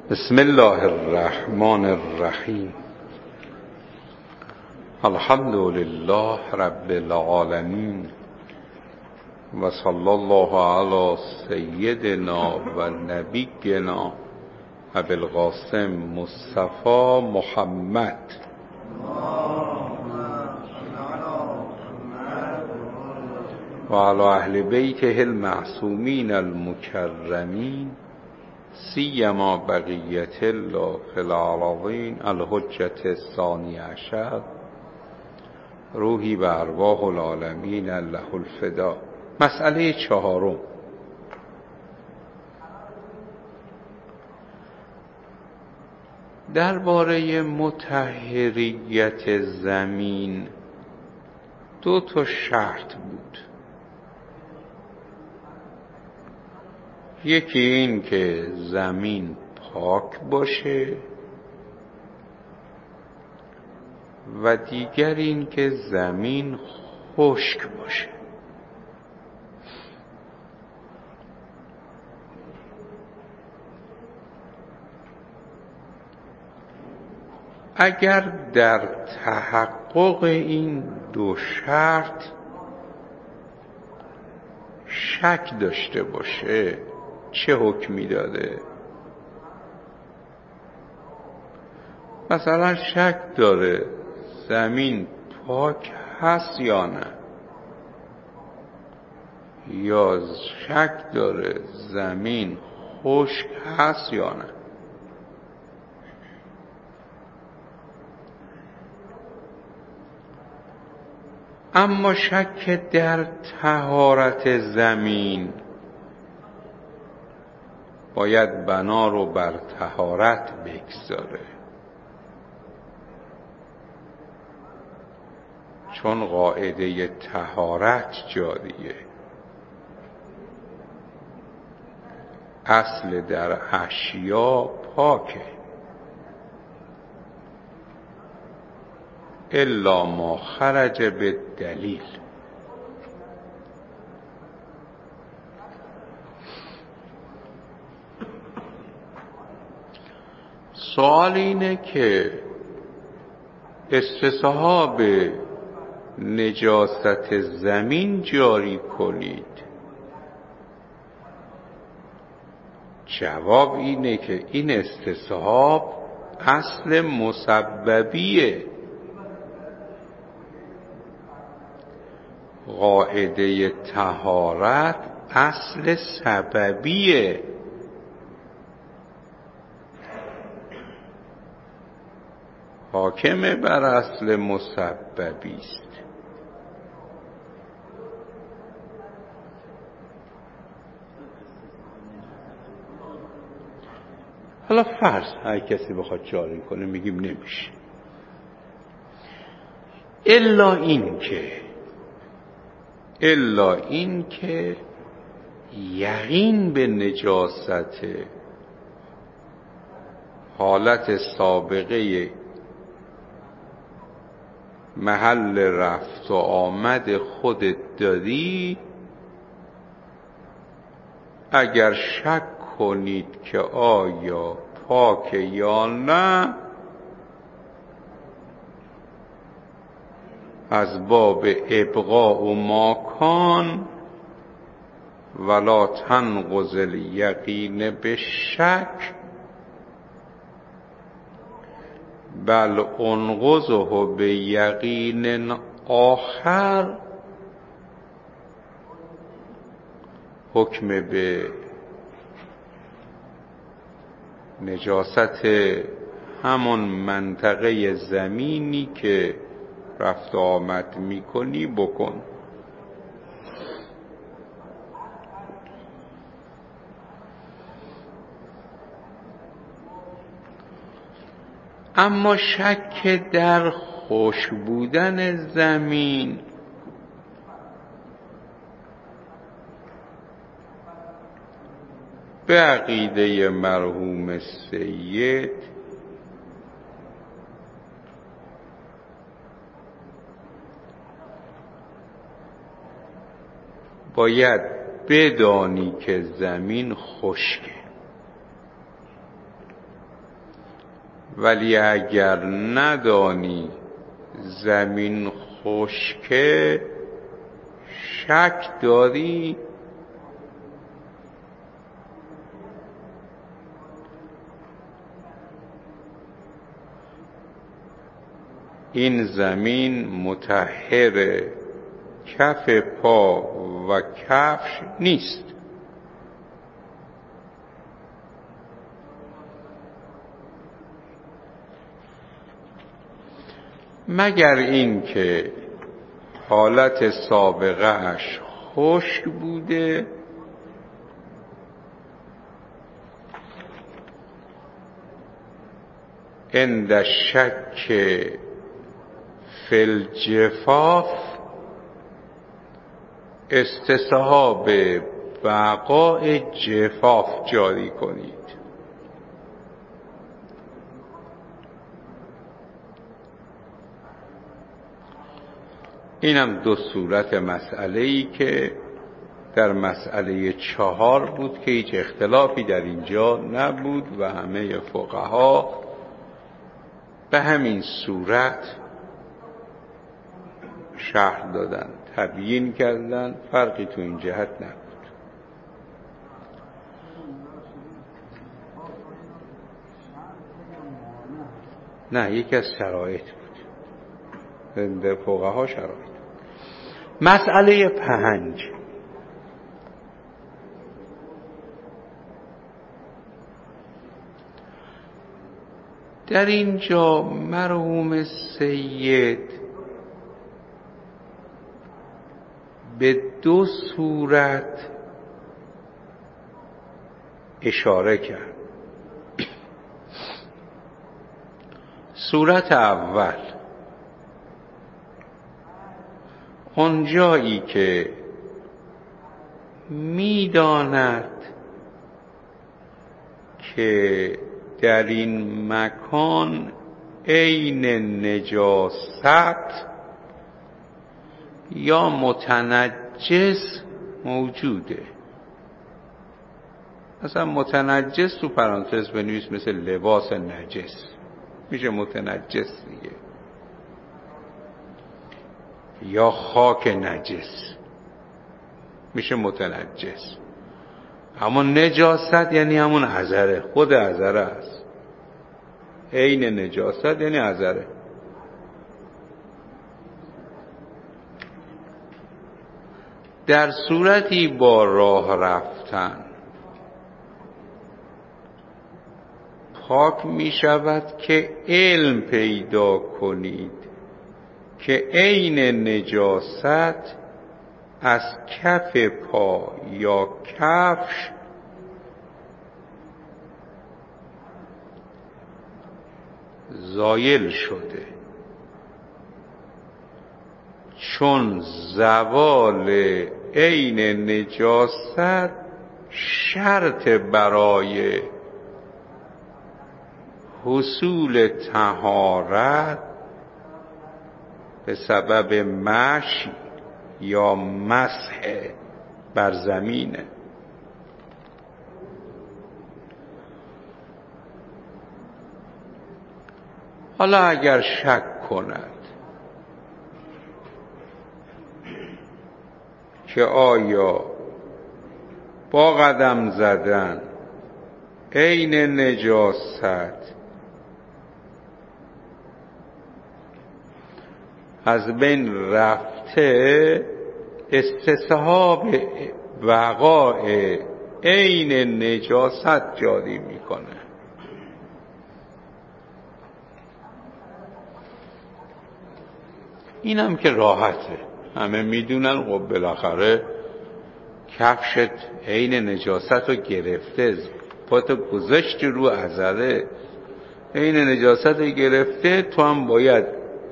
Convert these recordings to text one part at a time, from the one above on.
بسم الله الرحمن الرحیم. الحمد لله رب العالمین و صلی الله علی سیدنا و نبینا ابی القاسم مصطفی محمد و علی اهل بیته المعصومین المکرمین سیما بقیت الله فی الارضین الحجة الثانی عشر روحی و ارواح العالمین له الفدا. مسئله چهارم، درباره مطهریت زمین دو تا شرط بود. یکی این که زمین پاک باشه و دیگر این که زمین خشک باشه. اگر در تحقق این دو شرط شک داشته باشه چه حکمی داده؟ مثلا شک داره زمین پاک هست یا نه، یا شک داره زمین خشک هست یا نه. اما شک در طهارت زمین باید بنا رو بر طهارت بگذاره، چون قاعده طهارت جاریه. اصل در اشیا پاکه الا ما خرج به دلیل. سوال اینه که استصحاب نجاست زمین جاری کنید. جواب اینه که این استصحاب اصل مسببیه. قاعده طهارت اصل سببیه. حاکم بر اصل مسببی است. حالا فرض هر کسی بخواد جاری کنه میگیم نمیشه، الا این که یقین به نجاست حالت سابقه محل رفت و آمد خودت داری. اگر شک کنید که آیا پاک یا نه، از باب ابقاء و ماکان ولا تنقض الیقین بالشک بل انقضه به یقین آخر. حکم به نجاست همون منطقه زمینی که رفت و آمد میکنی بکن. اما شک در خشک بودن زمین به عقیده مرحوم سید باید بدانی که زمین خشکه. ولی اگر ندانی زمین خشکه شک داری؟ این زمین مطهر کف پا و کفش نیست. مگر این که حالت سابقه اش خشک بوده عند شک فی الجفاف استصحاب بقاء جفاف جاری کنید. اینم دو صورت مسئله‌ای که در مسئله 4 بود که هیچ اختلافی در اینجا نبود و همه فقها به همین صورت شرح دادن، تبیین کردن، فرقی تو این جهت نبود. نه، یکی از شرایط بود، در فقها شرایط. مسئله 5 در اینجا مرحوم سید به 2 صورت اشاره کرد. صورت اول اونجایی که میداند که در این مکان عین نجاست یا متنجس موجوده. مثلا متنجس تو پرانتز بنویس مثل لباس نجس، میشه متنجس دیگه، یا خاک نجس میشه متنجس. اما نجاست یعنی همون عذره، خود عذره است. عین نجاست یعنی عذره. در صورتی با راه رفتن پاک می شود که علم پیدا کنید که عین نجاست از کف پا یا کفش زایل شده، چون زوال عین نجاست شرط برای حصول طهارت به سبب مشی یا مسح بر زمینه. حالا اگر شک کند که آیا با قدم زدن عین نجاست از بین رفته، استصحاب وقاع عین نجاست جاری میکنه. اینم که راحته، همه میدونن. خب بالاخره کفشت عین نجاست رو گرفته، پاتو گذاشت رو عذره، عین نجاست رو گرفته، تو هم باید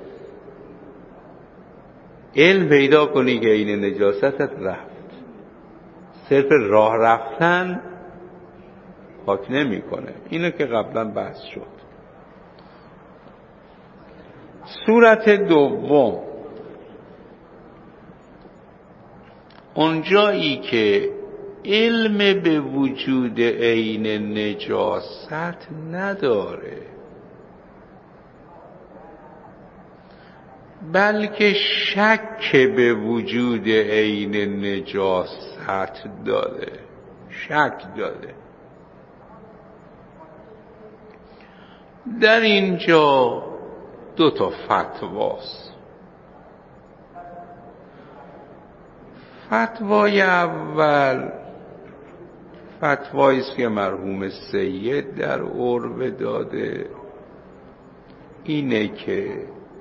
علم پیدا کنی که عین نجاستت رفت. صرف راه رفتن پاک نمی کنه. اینو که قبلا بحث شد. صورت دوم اونجایی که علم به وجود عین نجاست نداره، بلکه شک به وجود عین نجاست داره، شک داره. در اینجا دو تا فتواست. فتوای اول فتوایی است که مرحوم سید در عربه داده، اینه که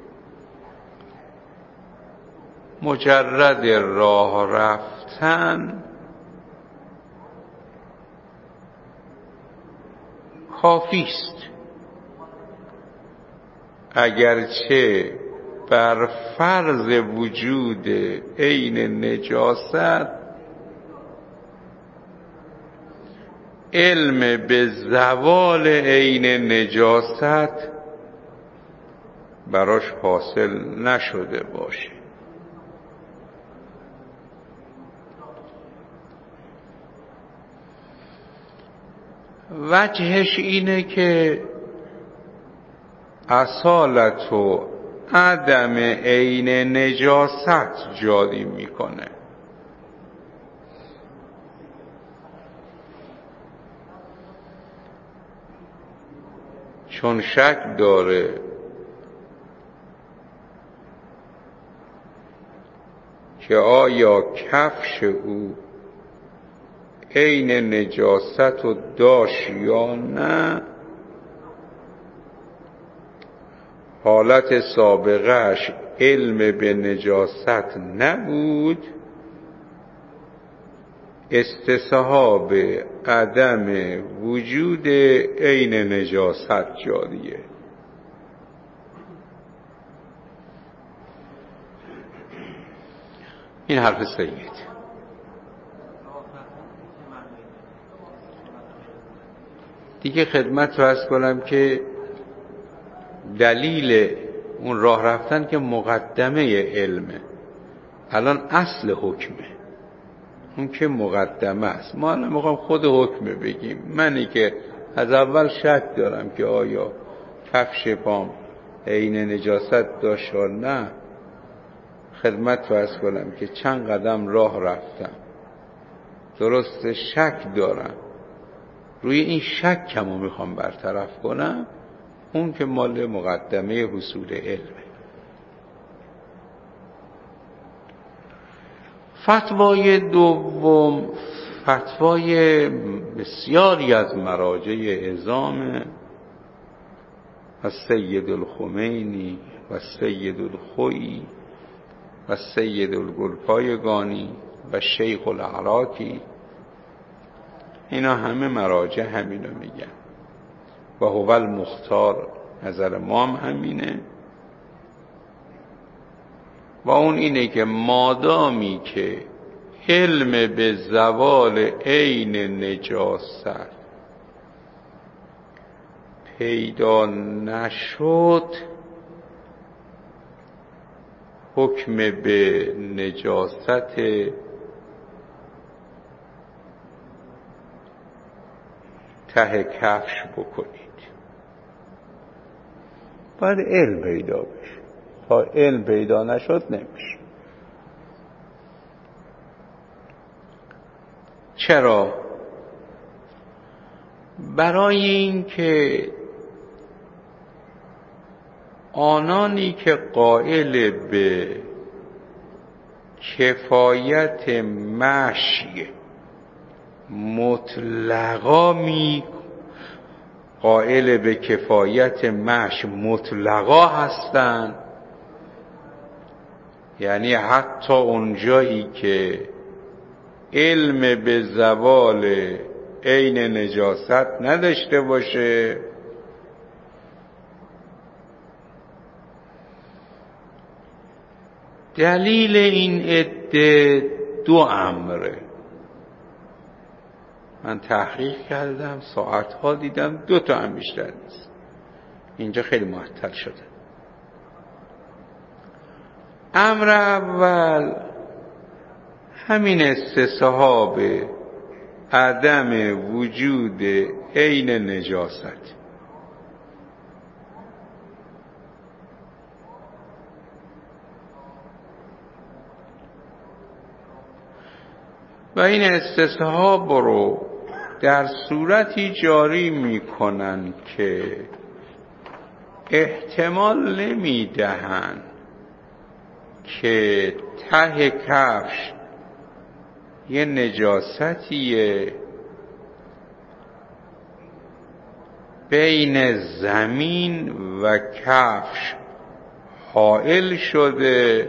مجرد راه رفتن کافی است، اگرچه بر فرض وجود عین نجاست علم به زوال عین نجاست براش حاصل نشده باشه. وجهش اینه که اصالت و عدم عین نجاست جاری میکنه. چون شک داره که آیا کفش او عین نجاست رو داشت یا نه، حالت سابقهش علم به نجاست نبود، استصحاب عدم وجود عین نجاست جاریه. این حرف سید. دیگه خدمت رو عرض کنم که دلیل اون راه رفتن که مقدمه علمه، الان اصل حکمه، اون که مقدمه است. ما الان میخوام خود حکمه بگیم. منی که از اول شک دارم که آیا کفش پام عین نجاست داشت یا نه، خدمت رو عرض کنم که چند قدم راه رفتم، درست شک دارم، روی این شکمو میخوام برطرف کنم، اون که مال مقدمه حصول علمه. فتوای دوم فتوای بسیاری از مراجع عظام و سید الخمینی و سید الخویی و سید الگلپایگانی و شیخ العراقی، اینا همه مراجع همینو میگن و هو المختار، نظر ما هم همینه. و اون اینه که مادامی که علم به زوال عین نجاست پیدا نشد، حکم به نجاست ته کفش بکنید. باید علم پیدا بشه، تا علم پیدا نشد نمیشه. چرا؟ برای این که آنانی که قائل به کفایت مشی مطلقا قائل به کفایت مشی مطلقا هستند، یعنی حتی اونجایی که علم به زوال عین نجاست نداشته باشه، دلیل این عده دو امره. من تحقیق کردم، ساعتها دیدم، دو تا هم بیشتر نیست. اینجا خیلی معطل شده. امر اول همین استصحاب عدم وجود عین نجاست. و این استصحاب رو در صورتی جاری میکنن که احتمال نمیدهن که ته کفش یه نجاستیه بین زمین و کفش حائل شده،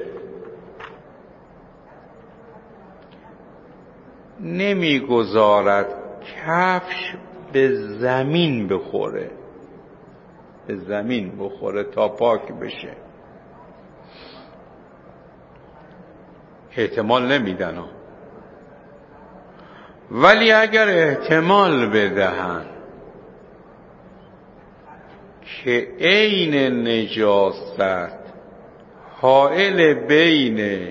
نمیگذارد کفش به زمین بخوره، به زمین بخوره تا پاک بشه. احتمال نمیدن ولی اگر احتمال بدهن که عین نجاست حائل بین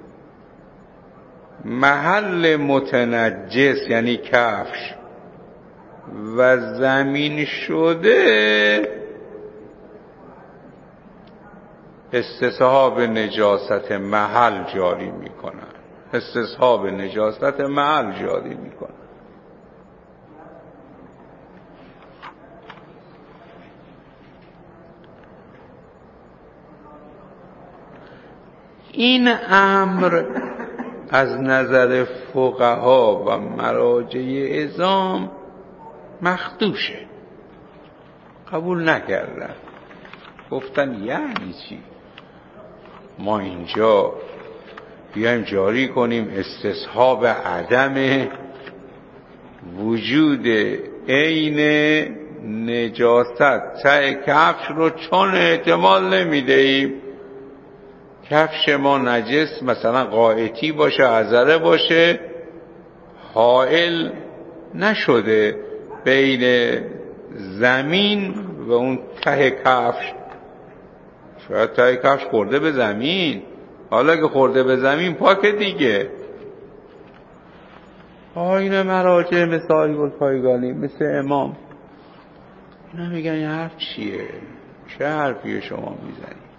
محل متنجس یعنی کفش و زمین شده، استصحاب نجاست محل جاری میکنن، استصحاب نجاست محل جاری میکنن. این امر از نظر فقها و مراجع عظام مخدوشه، قبول نکردن. گفتن یعنی چی؟ ما اینجا بیایم جاری کنیم استصحاب عدم وجود عین نجاست ته کفش رو چون احتمال نمیدهیم کفش ما نجس مثلا قائطی باشه، عذره باشه، حائل نشده بین زمین و اون ته کفش. شاید ته کفش خورده به زمین، حالا که خورده به زمین پاک دیگه. این مراجع مثل الپایگانی، مثل امام، اینا میگن این حرف چیه؟ چه حرفیه شما میزنید؟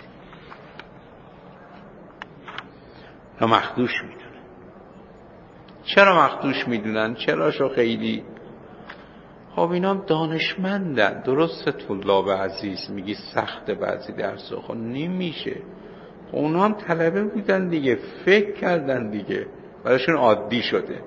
اینا مخدوش میدونن. چرا مخدوش میدونن؟ چراشو خیلی؟ خب اینا هم دانشمندن. درسته طلاب عزیز میگی سخت بعضی درس خب نمیشه. اونا هم طلبه بودن دیگه، فکر کردن دیگه، براشون عادی شده.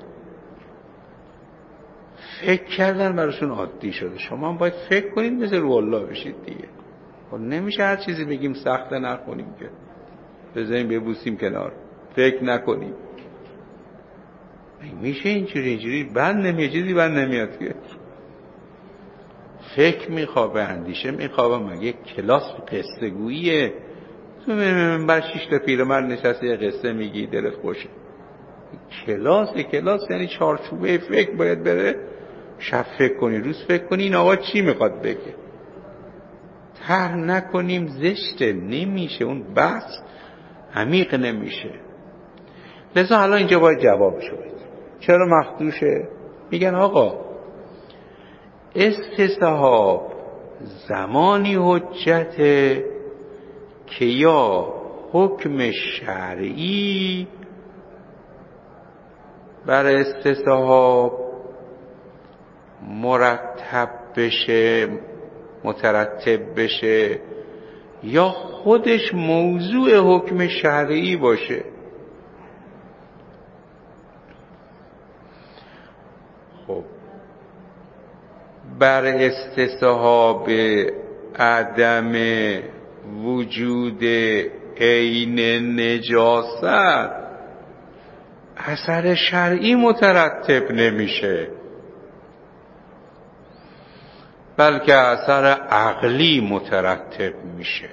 فکر کردن براشون عادی شده. شما هم باید فکر کنید مثل روح الله بشید دیگه. خب نمیشه هر چیزی بگیم سخت نکنیم که، بذاریم ببوسیم کنار، فکر نکنیم. میشه اینجوری بند نمیاد، چیزی بند نمیاد که. فکر میخوابه، اندیشه میخوابه. مگه کلاس قصه گوییه؟ تو بر 6 تا پیرمرد نشسته یه قصه میگی دلت خوشه. کلاس یعنی چارچوبه فکر باید بره. شب فکر کنی، روز فکر کنی این آقا چی میخواد بگه. طرح نکنیم زشته، نمیشه، اون بحث عمیق نمیشه. لذا حالا اینجا باید جوابشو بدیم. چرا مخدوشه؟ میگن آقا استصحاب زمانی حجته که یا حکم شرعی بر استصحاب مترتب بشه یا خودش موضوع حکم شرعی باشه. خب بر استصحاب عدم وجود عین نجاست اثر شرعی مترتب نمیشه، بلکه اثر عقلی مترتب میشه.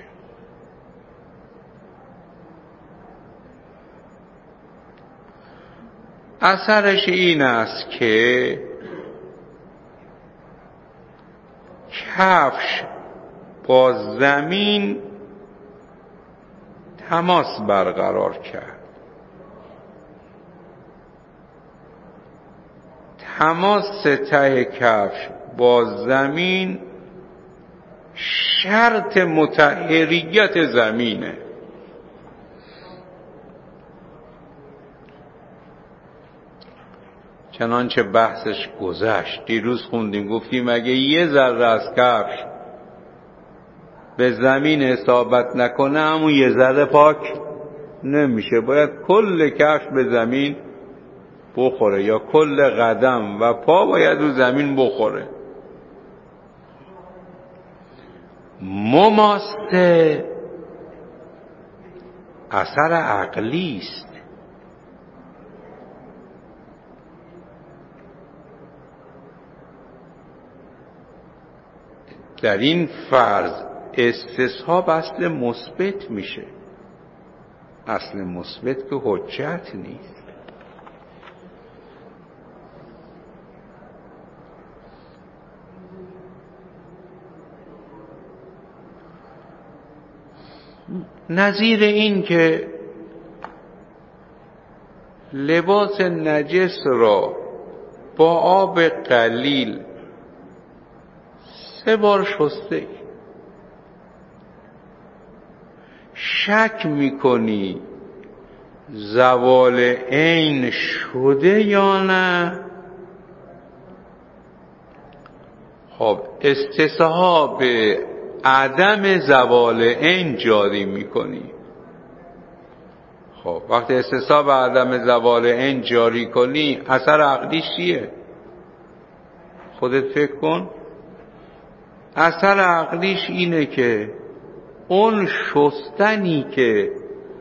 اثرش این است که کفش با زمین تماس برقرار کرد. تماس ته کفش با زمین شرط مطهریت زمینه. چنانچه بحثش گذشت. دیروز خوندیم گفتیم اگه یه ذره از کفش به زمین اصابت نکنه همون یه ذره پاک نمیشه، باید کل کفش به زمین بخوره یا کل قدم و پا باید رو زمین بخوره. مماسه اثر عقلی است. در این فرض استصحاب اصل مثبت میشه، اصل مثبت که حجت نیست. نظیر این که لباس نجس را با آب قلیل 3 بار شسته، شک میکنی زوال عین شده یا نه؟ خب استصحاب عدم زوال عین جاری میکنی. خب وقتی استصحاب عدم زوال عین جاری کنی اثر عقلیش چیه؟ خودت فکر کن. اثر عقلیش اینه که اون شستنی که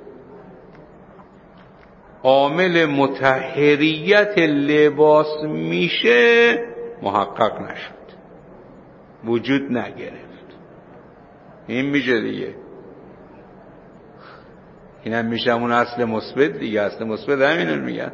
عامل مطهریت لباس میشه محقق نشد، وجود نگرفت. این میشه دیگه، اینم میشه همون اصل مثبت دیگه. اصل مثبت همینو میگن.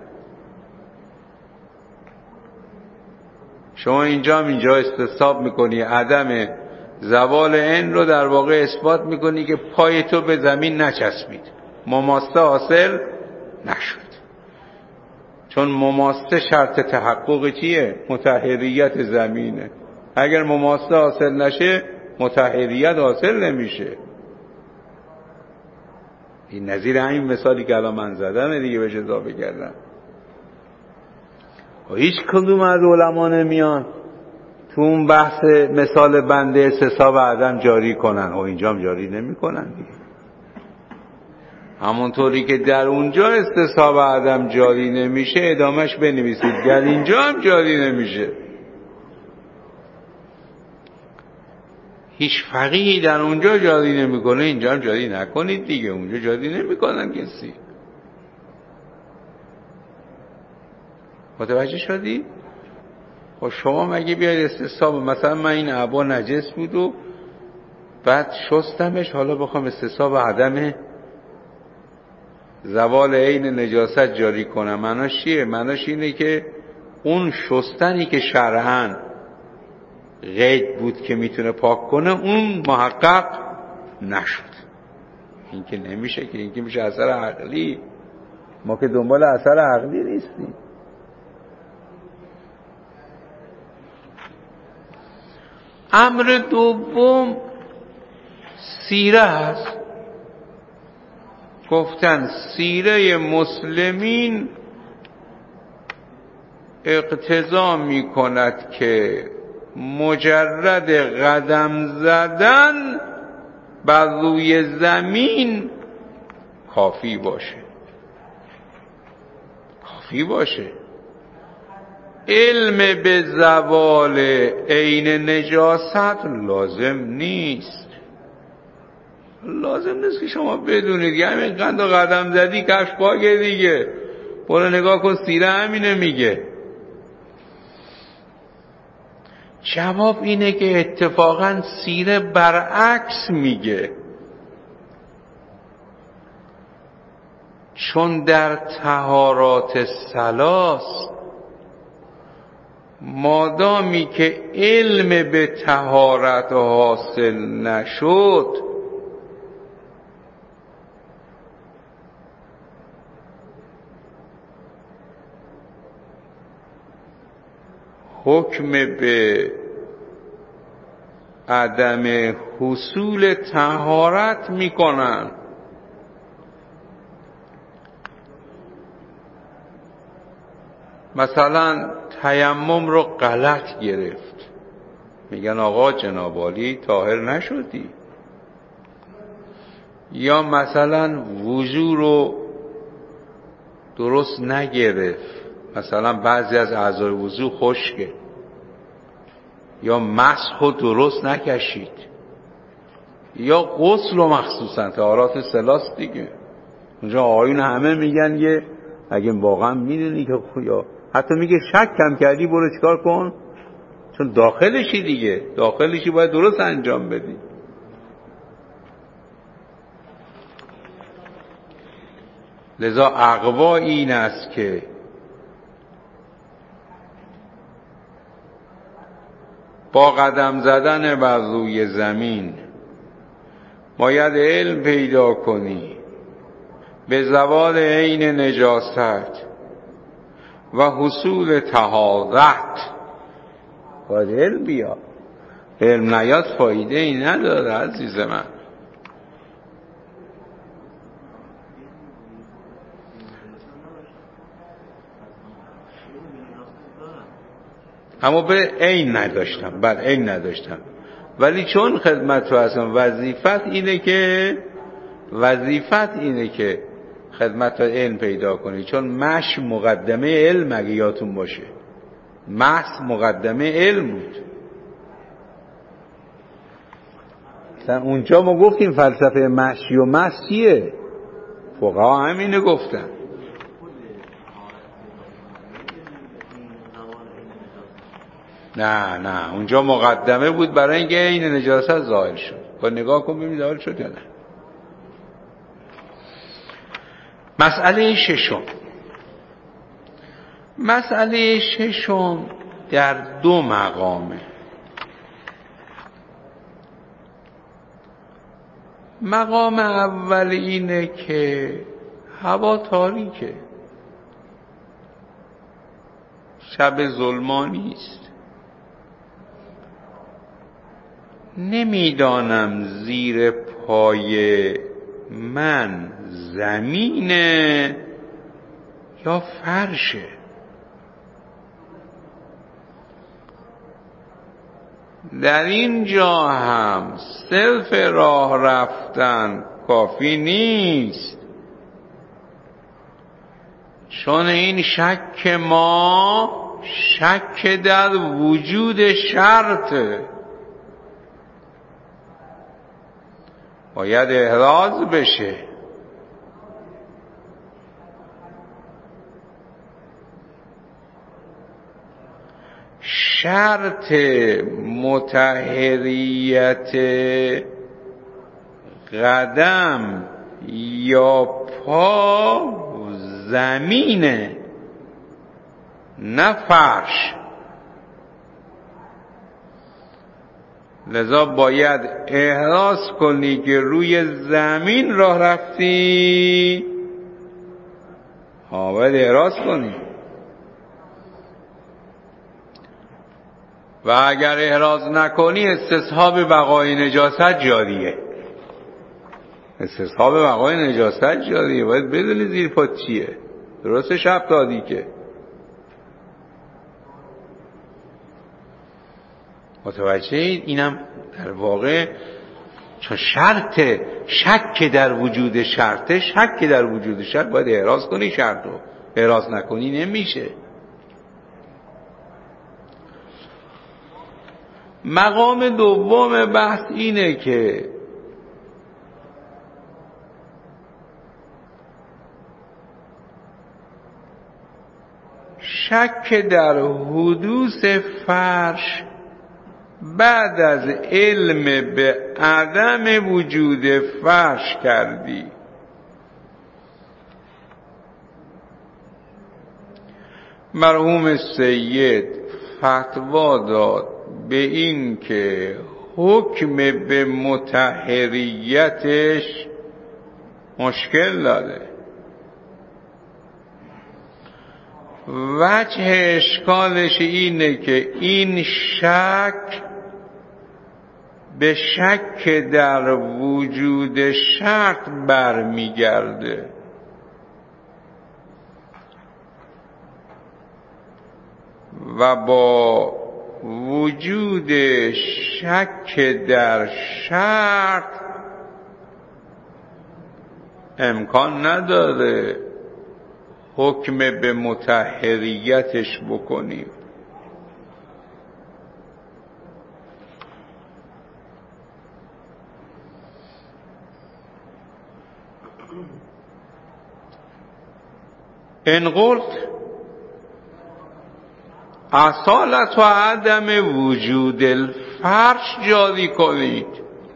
شما اینجا استصحاب میکنی عدم زوال عین رو در واقع اثبات میکنی که پای تو به زمین نچسبید، مماسه حاصل نشد. چون مماسه شرط تحقق چیه؟ مطهریت زمینه. اگر مماسه حاصل نشه مطهریت حاصل نمیشه. این نظیر همین مثالی که الان من زدم دیگه بهش اضافه کردم. و هیچ کدوم از علما نمیان تو اون بحث مثال بنده استصحاب عدم جاری کنن و اینجا هم جاری نمی کنن دیگه. همونطوری که در اونجا استصحاب عدم جاری نمیشه ادامش بنویسید در اینجا هم جاری نمیشه. هیچ فقیهی در اونجا جاری نمیکنه اینجا هم جاری نکنید دیگه. اونجا جاری نمیکنن کسی. متوجه شدی؟ خب شما مگه بیاید استصحاب، مثلا من این عبا نجس بود و بعد شستمش، حالا بخوام استصحاب عدم زوال عین نجاست جاری کنم، معناش چیه؟ معناش اینه که اون شستنی که شرعاً قید بود که میتونه پاک کنه اون محقق نشد. این که نمیشه که، این که میشه اثر عقلی. ما که دنبال اثر عقلی نیستیم. امر دوم سیره است. گفتن سیره مسلمین اقتضا می کند که مجرد قدم زدن بر روی زمین کافی باشه. کافی باشه. علم به زوال عین نجاست لازم نیست. لازم نیست که شما بدونید که همین قدر قدم زدی کفش پاکه دیگه. برو نگاه کن سیره همینه میگه. جواب اینه که اتفاقا سیره برعکس میگه. چون در طهارات ثلاث مادامی که علم به طهارت حاصل نشد حکم به عدم حصول طهارت میکنن. مثلا تیمم رو غلط گرفت، میگن آقا جناب عالی طاهر نشدی. یا مثلا وضو رو درست نگرفت، مثلا بعضی از اعضای وضو خشکه، یا مسح رو درست نکشید، یا غسل رو مخصوصا طهارات ثلاث دیگه. اونجا آقایون همه میگن یه اگه واقعا میدونی که یا حتی میگه شک کم کردی برو چیکار کن، چون داخلشی دیگه، داخلشی باید درست انجام بدی. لذا اقوا این است که با قدم زدن بر روی زمین باید علم پیدا کنی به زوال عین نجاست و حصول طهارت. باید علم بیاد، علم نیاد فایده ای نداره عزیز من. اما به عین نداشتم، بل عین نداشتم، ولی چون خدمت رو هستم وظیفت اینه که خدمت رو علم پیدا کنی، چون مش مقدمه علم اگه یادتون باشه، محض مقدمه علم بود. مثلا اونجا ما گفتیم فلسفه مشی و مس چیه؟ فقها همینه گفتن. نه اونجا مقدمه بود برای اینکه این نجاست ظاهر شد. با نگاه کن ببین ظاهر شد یا نه. مسئله ششم در دو مقامه. مقام اول اینه که هوا تاریکه، شب ظلمانی است، نمیدانم زیر پای من زمینه یا فرشه. در اینجا هم صرف راه رفتن کافی نیست، چون این شک ما شک در وجود شرطه. باید احراز بشه. شرط مطهریت قدم یا پا زمینه، نه فرش. لذا باید احراز کنی که روی زمین راه رفتی، باید احراز کنی. و اگر احراز نکنی استصحاب بقای نجاست جاریه. استصحاب بقای نجاست جاریه. باید بدونی زیر پات چیه. درسته شب دادی که متوجه اید؟ اینم در واقع چون شرط شک در وجود شرطه، شک در وجود شرط باید احراز کنی، شرط رو احراز نکنی نمیشه. مقام دوم بحث اینه که شک در حدوث فرش بعد از علم به عدم وجود فرش کردی. مرحوم سید فتوا داد به این که حکم به مطهریتش مشکل داره. وجه اشکالش اینه که این شک به شک در وجود شرط برمیگرده. و با وجود شک در شرط امکان نداره حکم به مطهریتش بکنیم. ان قلت اصالت و عدم وجود الفرش جاری کنید.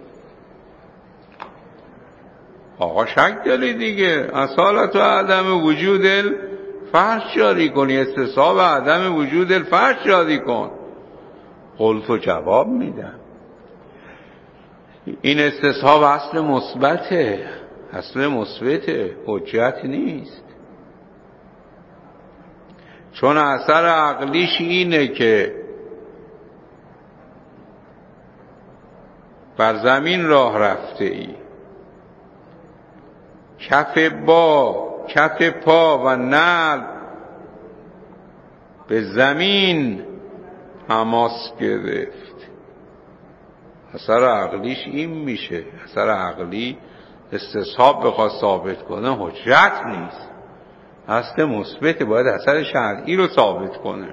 آقا شک داری دیگه، اصالت و عدم وجود الفرش جاری کنی، استصحاب عدم وجود الفرش جاری کن. قلت و جواب میدم این استصحاب اصل مثبته، اصل مثبته، حجت نیست. چون اثر عقلیش اینه که بر زمین راه رفته ای، کف پا و نعل به زمین تماس گرفت. اثر عقلیش این میشه. اثر عقلی استصحاب بخواد ثابت کنه حجت نیست، اصل مثبت، باید اثر شرعی رو ثابت کنه.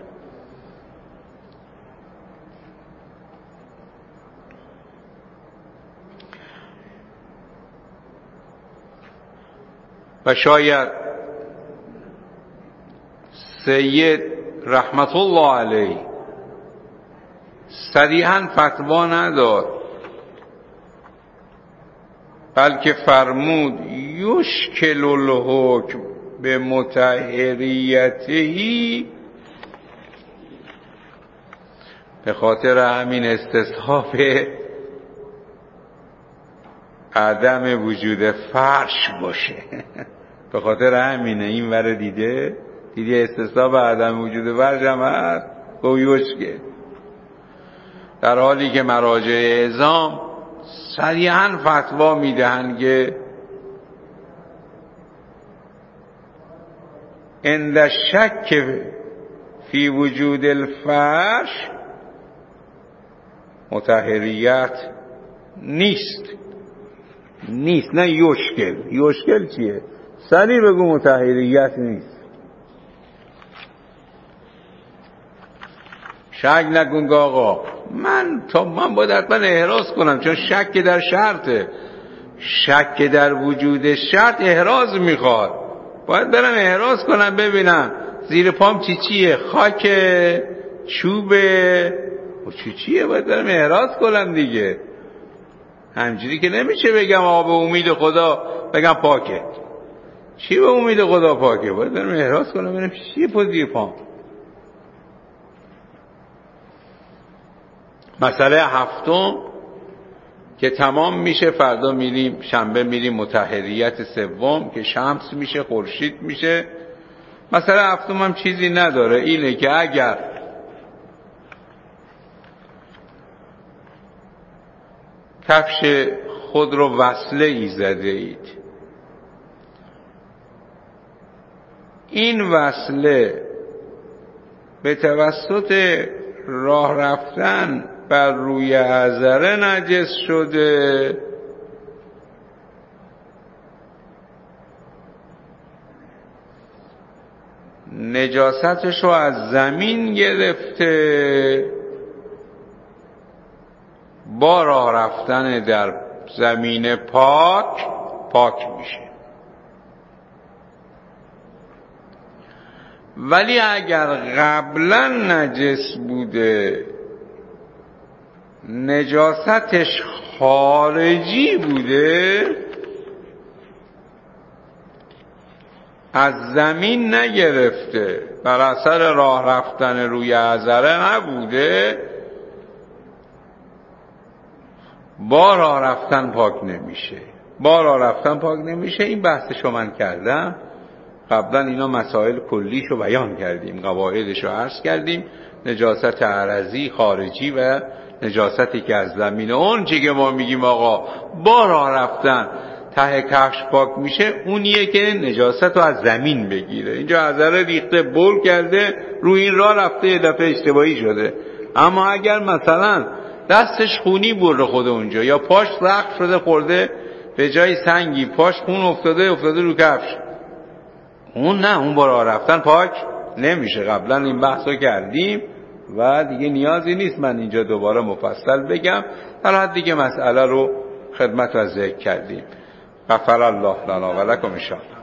و شاید سید رحمت الله علیه صریحاً فتوا نداد، بلکه فرمود یشکل الحکم به مطهریتهی. به خاطر همین استصحاب عدم وجود فرش باشه. به خاطر همینه این ور دیده استصحاب عدم وجود فرش هم هست گویوشکه، در حالی که مراجع اعظام صریحاً فتوا میدهند که عند الشک فی وجود الفرش مطهریت نیست. نه یشکل چیه؟ سریع بگو مطهریت نیست. شک نکن آقا من باید حتما احراز کنم، چون شک در شرطه. شک در وجود شرط احراز میخواد، باید برم احراز کنم ببینم زیر پام چیه، خاک، چوبه و چیه، باید برم احراز کنم دیگه. همجوری که نمیشه بگم آقا به امید خدا بگم پاکه. چی به امید خدا پاکه؟ باید برم احراز کنم ببینم چیه پا زیر پام. مسئله هفتم که تمام میشه، فردا میریم، شنبه میریم مطهریت سوم که شمس میشه، خورشید میشه. مسئله هفتم هم چیزی نداره، اینه که اگر کفش خود رو وصله ای زده اید، این وصله به توسط راه رفتن بر روی عذره نجس شده، نجاستش رو از زمین گرفته، با راه رفتن در زمین پاک میشه. ولی اگر قبلا نجس بوده، نجاستش خارجی بوده، از زمین نگرفته، بر اثر راه رفتن روی عذره نبوده، با راه رفتن پاک نمیشه. این بحثشو من کردم قبلا، اینا مسائل کلیشو بیان کردیم، قواعدشو عرض کردیم. نجاست عرضی، خارجی و نجاستی که از زمینه. اون چی که ما میگیم آقا با راه رفتن ته کفش پاک میشه اونیه که نجاست رو از زمین بگیره. اینجا عذره ریخته بول کرده روی این راه رفته یه دفعه اشتباهی شده. اما اگر مثلا دستش خونی برده خود اونجا یا پاش زخم شده خورده به جای سنگی پاش خون افتاده رو کفش، اون نه، اون با راه رفتن پاک نمیشه. قبلا این بحثو کردیم و دیگه نیازی نیست من اینجا دوباره مفصل بگم. در حد دیگه مسئله رو خدمت و ذکر کردیم. غفر الله لنا و لکم ان شاء الله.